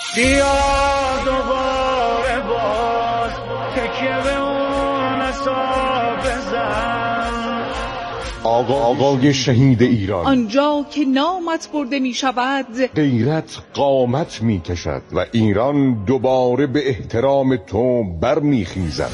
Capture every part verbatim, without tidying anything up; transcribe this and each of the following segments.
بیا دوباره باز تکیه به اون حساب بزن. آقا آقای شهید ایران، آنجا که نامت برده می شود غیرت قامت می کشد و ایران دوباره به احترام تو بر می خیزد.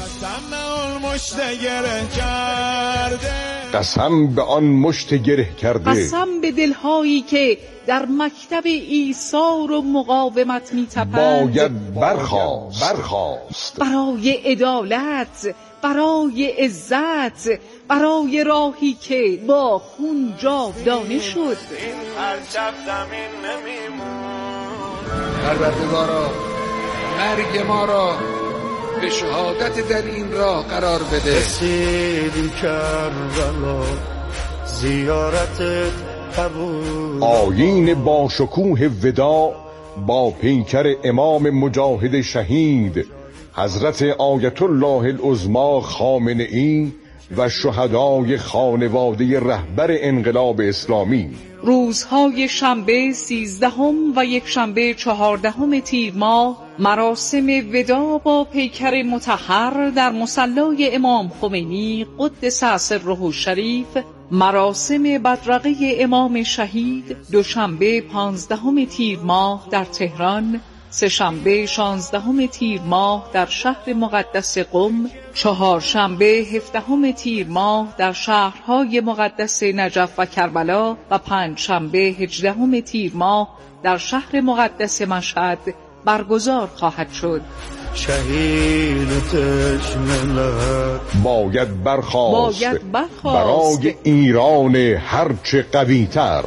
قسم به آن مشت گره کرده، قسم به دلهایی که در مکتب ایثار و مقاومت می تپند، باید برخاست برخاست برای عدالت، برای عزت، برای راهی که با خون جاودانه شد. این پرچم زمین نمیمون. پروردگارا مرگ ما را به شهادت در این راه قرار بده. رسیدی کربلا زیارتت قبول. آیین با شکوه وداع با پیکر امام مجاهد شهید حضرت آیت الله العظمی خامنه ای و شهدای خانواده رهبر انقلاب اسلامی. روزهای شنبه سیزدهم و یک شنبه چهاردهم تیر ماه مراسم وداع با پیکر مطهر در مصلی امام خمینی قدس سره الشریف. مراسم بدرقه امام شهید دوشنبه پانزدهم تیر ماه در تهران، سه‌شنبه شانزدهم تیر ماه در شهر مقدس قم، چهارشنبه هفدهم تیر ماه در شهرهای مقدس نجف و کربلا و پنجشنبه هجدهم تیر ماه در شهر مقدس مشهد برگزار خواهد شد. شهید تشملت باید برخاست, باید برخاست برای ایران هرچه قوی تر.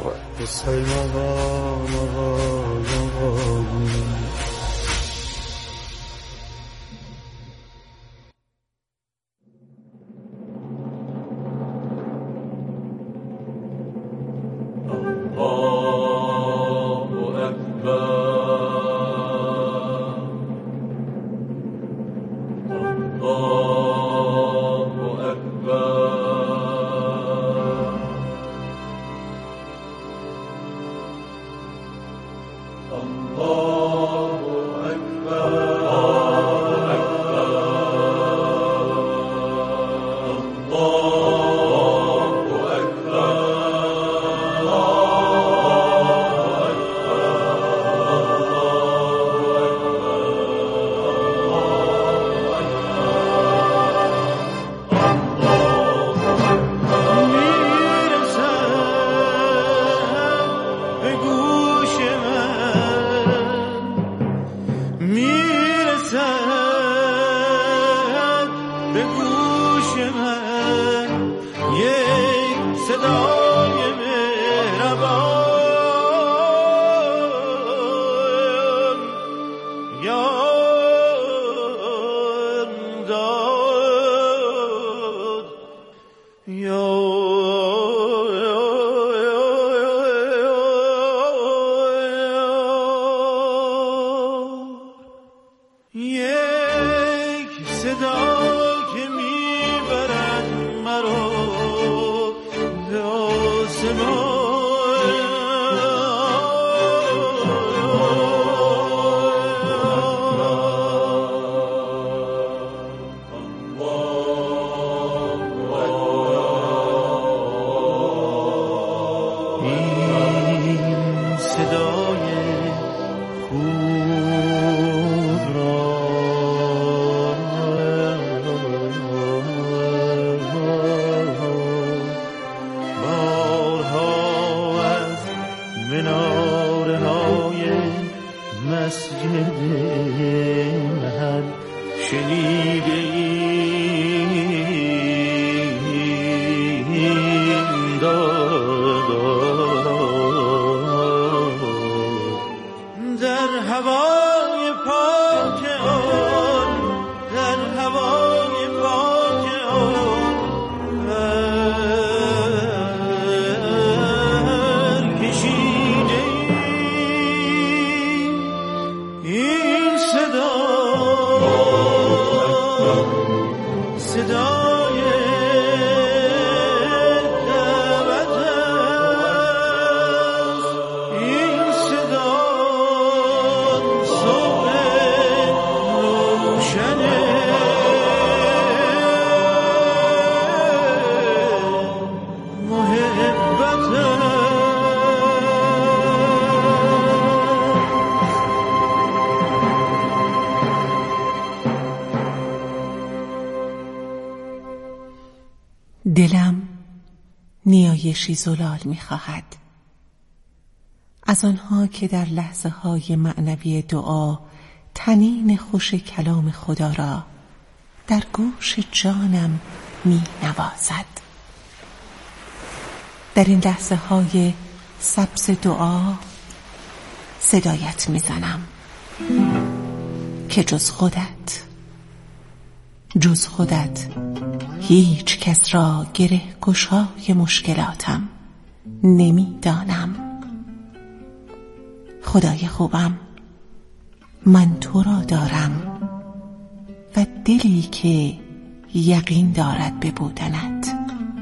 So دلم نیایشی زلال می‌خواهد، از آنها که در لحظه های معنوی دعا طنین خوش کلام خدا را در گوش جانم می نوازد. در این لحظه های سبز دعا صدایت می زنم که جز خودت جز خودت هیچ کس را گره گشای مشکلاتم نمی دانم. خدای خوبم، من تو را دارم و دلی که یقین دارد به بودنت،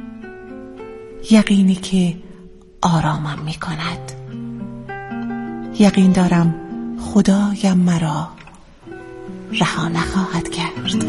یقینی که آرامم می کند. یقین دارم خدایم مرا رها نخواهد کرد.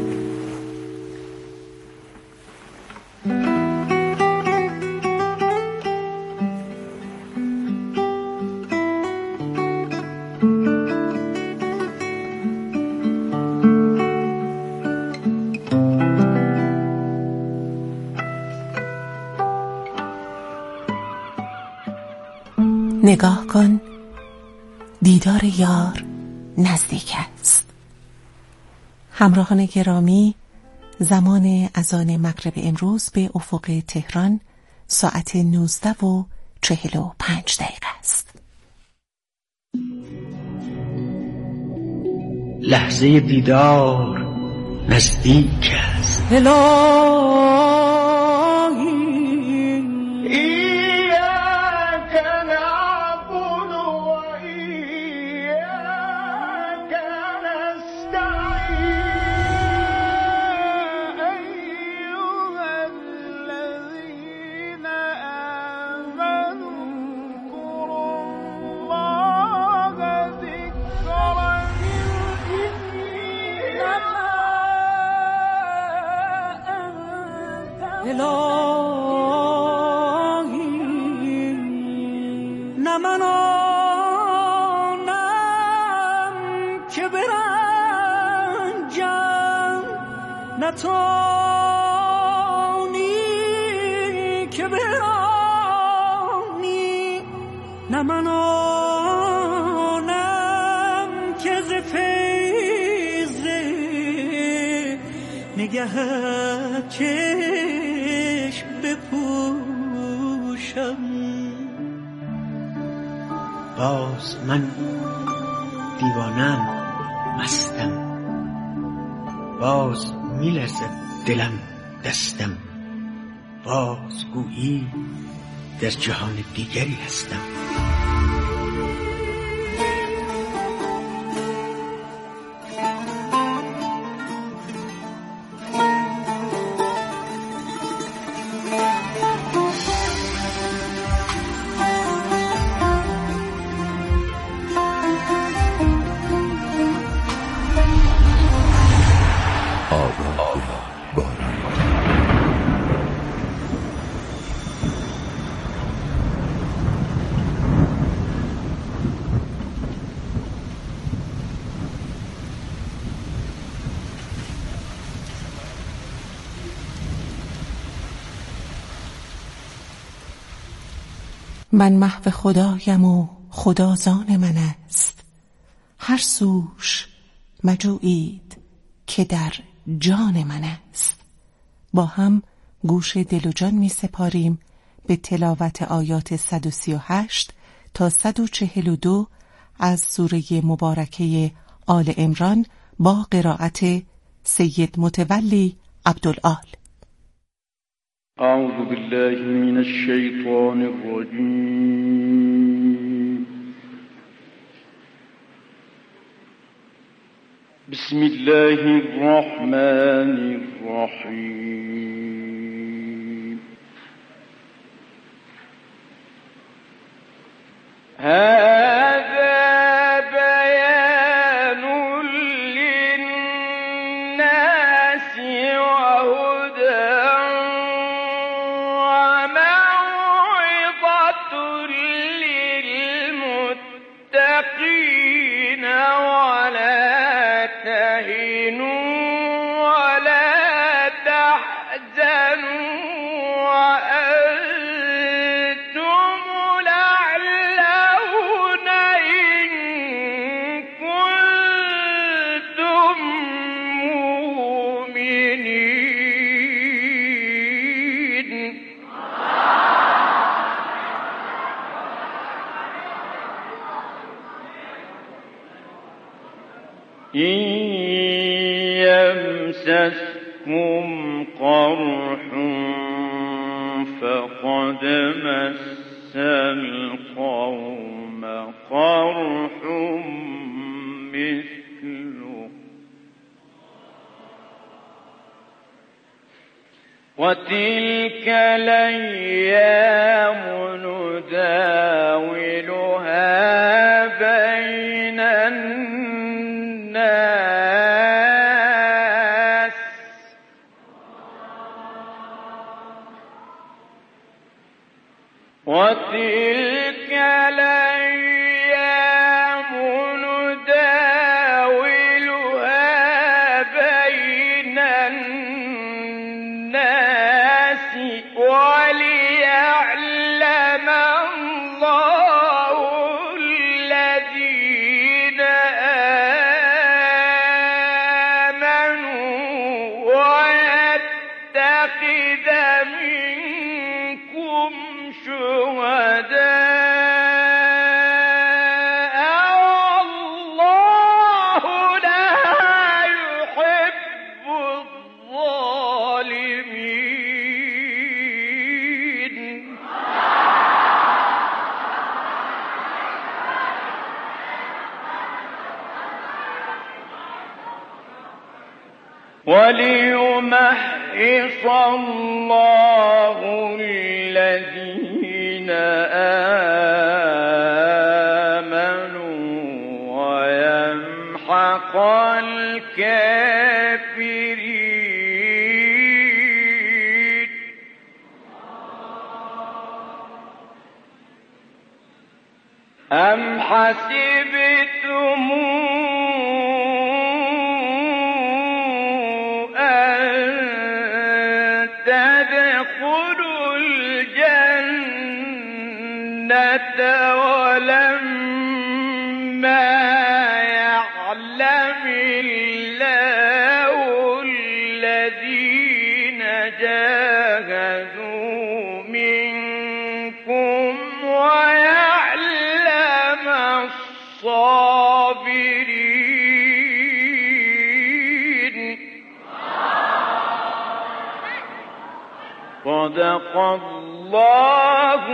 نگاه کن، دیدار یار نزدیک است. همراهان گرامی، زمان اذان مغرب امروز به افق تهران ساعت نوزده و چهل و پنج دقیقه است. لحظه دیدار نزدیک است. نه من آنم که برنجم، نه توانی که برانی، نه من آنم که ز فیض نگهت چشم بپوشم. باز من دیوانم، مستم، باز میلرزد دلم دستم، باز گویی در جهان دیگری هستم. من محو خدایم و خدا زان من است، هر سوش مجویید که در جان من است. با هم گوش دل و جان می سپاریم به تلاوت آیات صد و سی و هشت تا صد و چهل و دو از سوره مبارکه آل عمران با قرائت سید متولی عبدالآل. أعوذ بالله من الشيطان الرجيم. بسم الله الرحمن الرحيم. هذا بيان للناس وهدى للمتقين ولا تهنوا ولا تحزنوا إن يمسسكم قرح فقد مس القوم قرح مثله وتلك الأيام نداولها بين الناس وتلك الأيام نداولها بين الناس وليعلم الله الذين آمنوا ويتخذ منكم شهداء والله لا يحب الظالمين. وليمحص الله الذين آمنوا ويمحق الكافرين. أم حسبتم تدخلوا الجنة ولما يعلم الله الذين جاهدوا منكم ويعلم الصابرين. صدق الله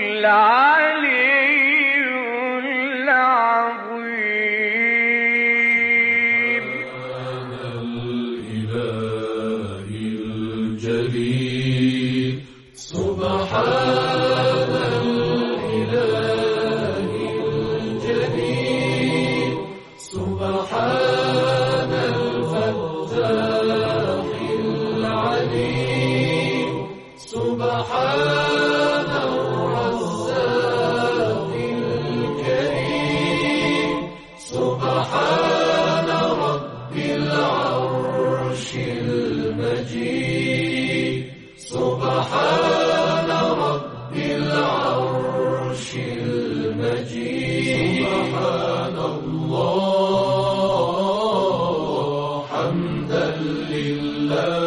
العلي العظيم. الإله الجليل سبحان الإله الجليل سبحان الفتاح العليم سبحان الرزاق الكريم سبحان رب العرش المجيد سبحان رب العرش المجيد سبحان الله حمدا لله.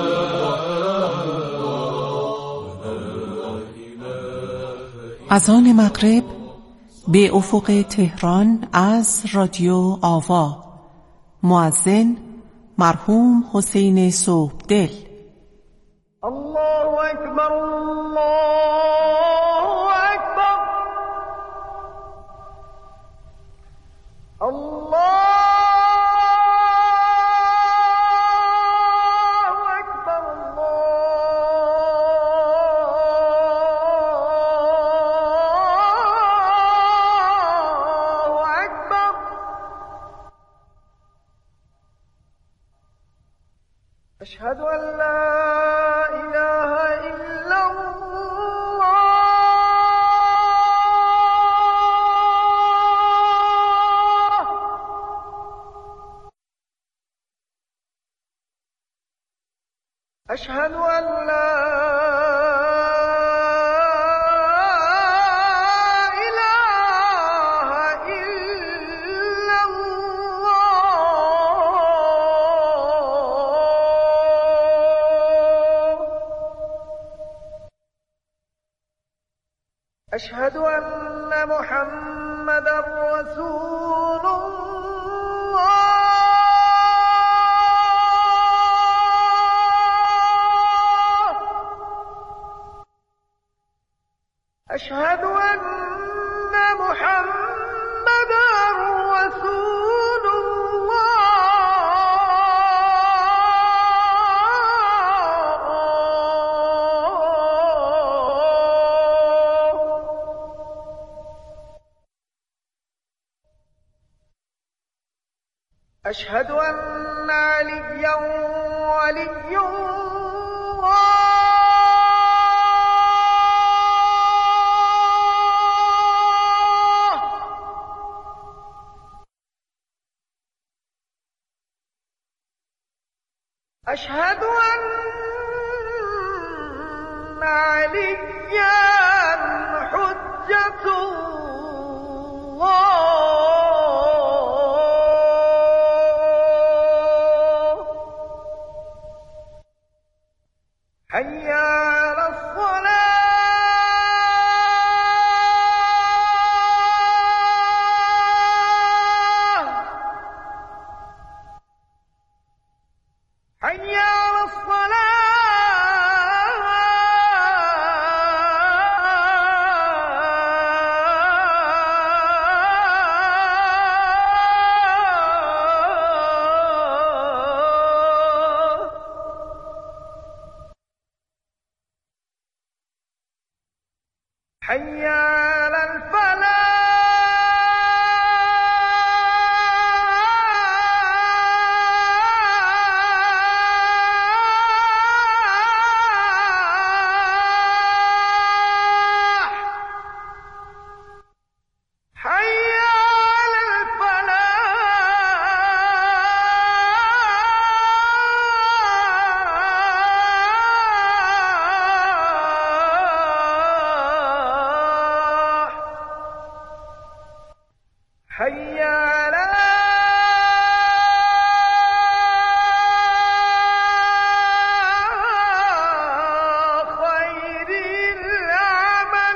اذان مغرب به افق تهران از رادیو آوا. مؤذن مرحوم حسین صبحدل. الله اکبر الله اکبر الله أشهد أن لا إله إلا الله. أشهد أن لا أشهد أن محمد رسول الله. أشهد أن عليا ولي الله أشهد أن عليا حجة الله حي على الصلاة حي على الصلاة حي على الفلاح حي على الفلاح حي على خير العمل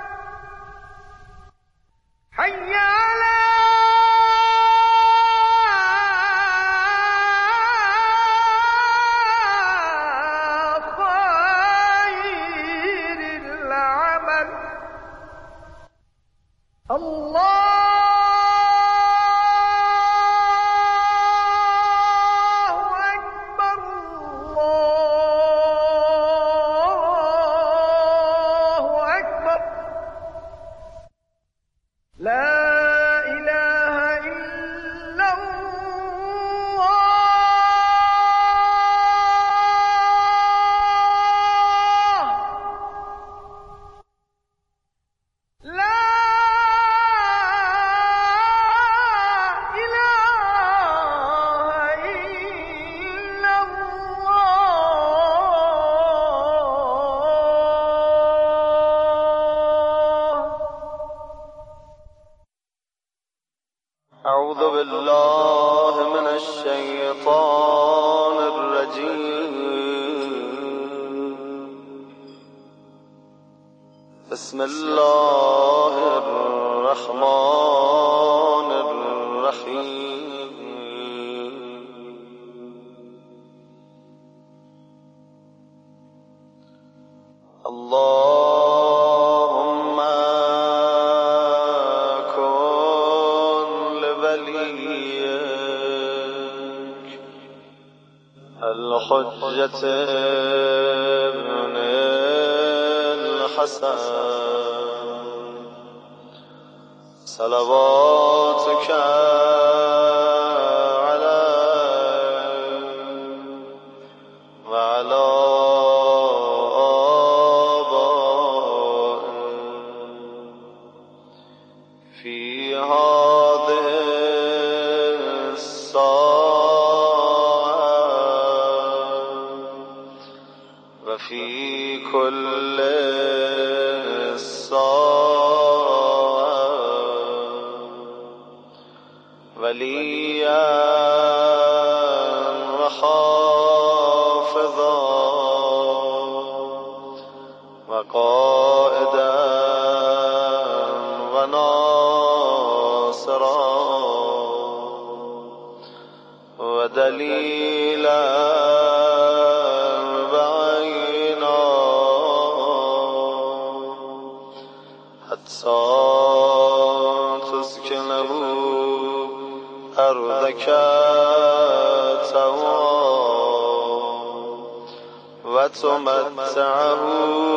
حي على خير العمل الله أكبر الله أكبر لا إله إلا الله لا إله إلا الله أعوذ بالله من الشيطان الرجيم بسم الله الرحمن الرحيم اللهم كن لوليك الحجة ابن الحسن صلواتك عليه وعلى آبائه في هذه الساعة وفي كل الساعة وليا وحافظا وقائدا وناصرا ودليلا بعينا حتى تسكنه أرضك طوعا وتمتعه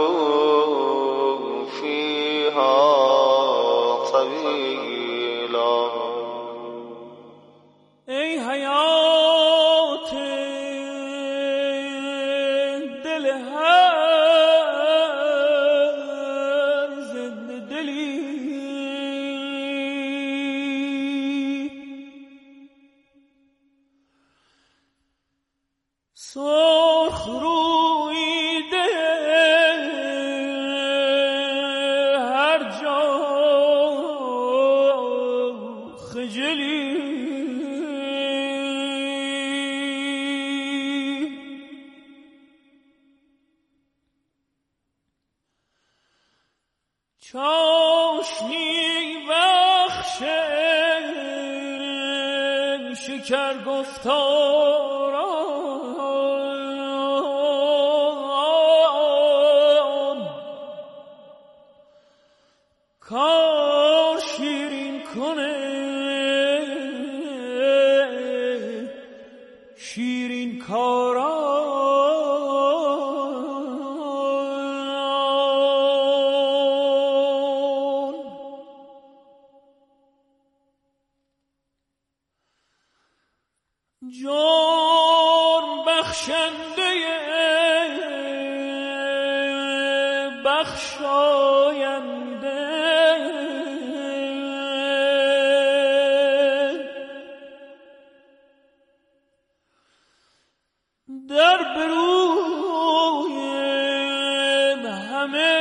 فيها طويلا. ای چاشنی بخشن شکر گفتاران کار شیرین کنه شیرین کاران جان بخشنده بخشاینده در بروی همه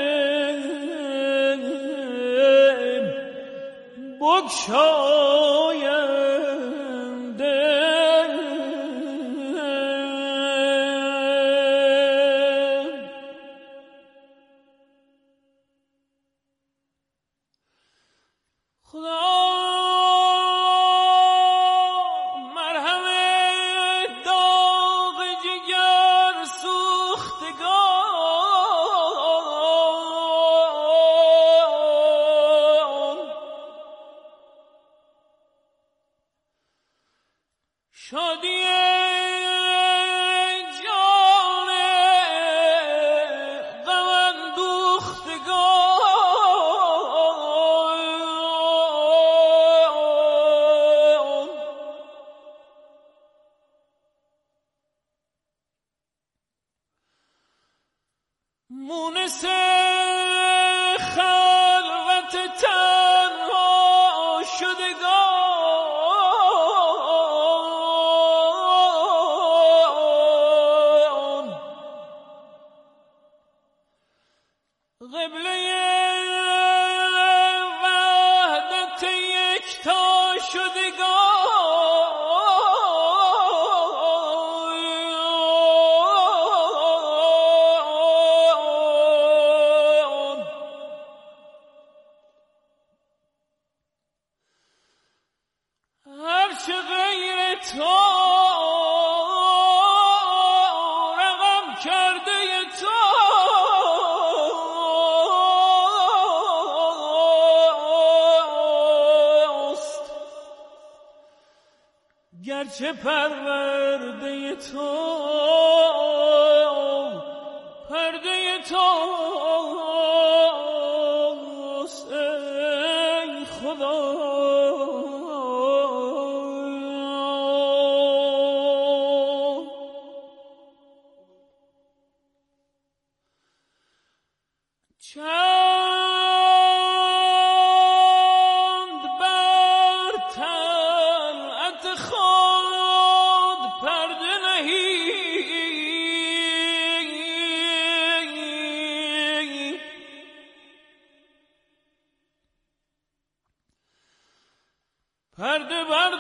بگشاینده شادی جان غم اندوختگان مونس خلوت تنها شدگان قبله وحدت یکتا شدگان هرچه غیر تو رقم کرده تو گرچه پرورده تو پرده توست ای خدا چند بر طلعت خود پرده نهی پرده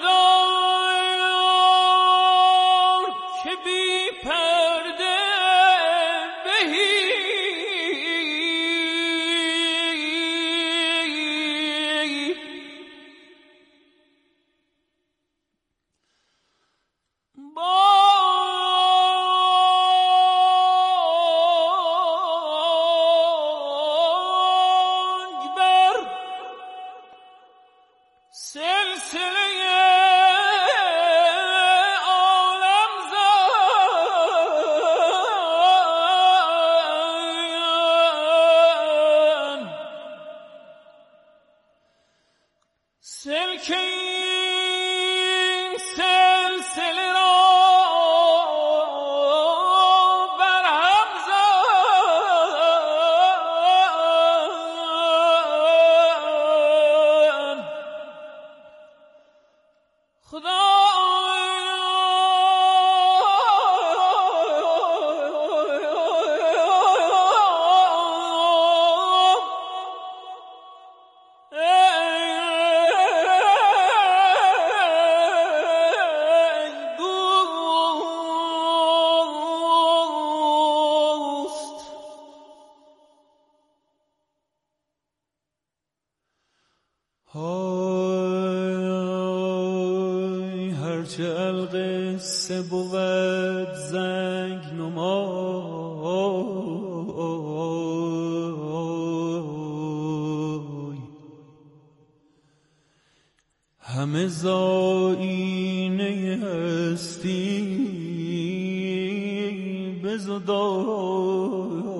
بردار که بی پرده بهی سلک این سلسله را برهم زن خدا هرچه القصه بود زنگ نمای همه زاینه هستی بزدای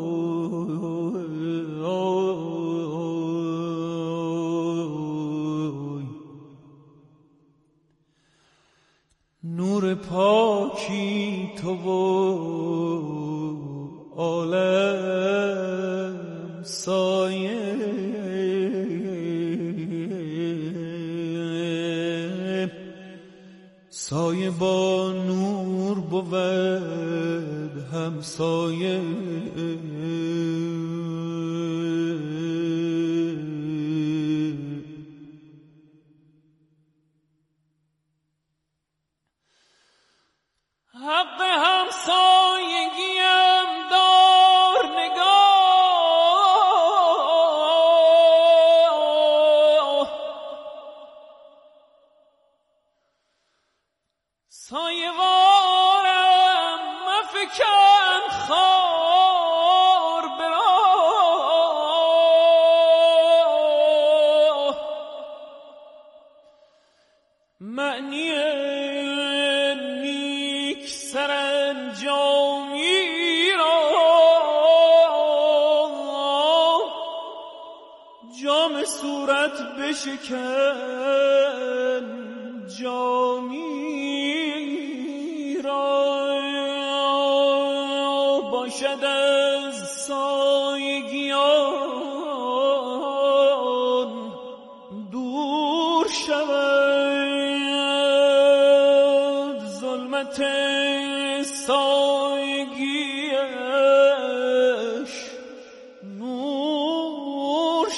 نور پاکی تو و عالم سایه سایه با نور بود همسایه حق همسایگیم دار نگاه سایه وارم مفکن خار براه معنی سرانجامی را جام صورت بشکن جامی را باشد از سایگیان دور شود ظلمت سایگیش نور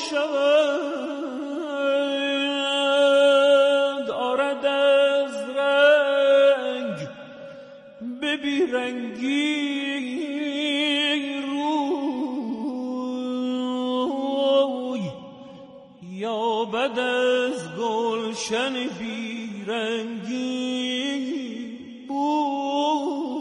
شود آرد از رنگ به بیرنگی روی یا بد از گلشن بیرنگی بود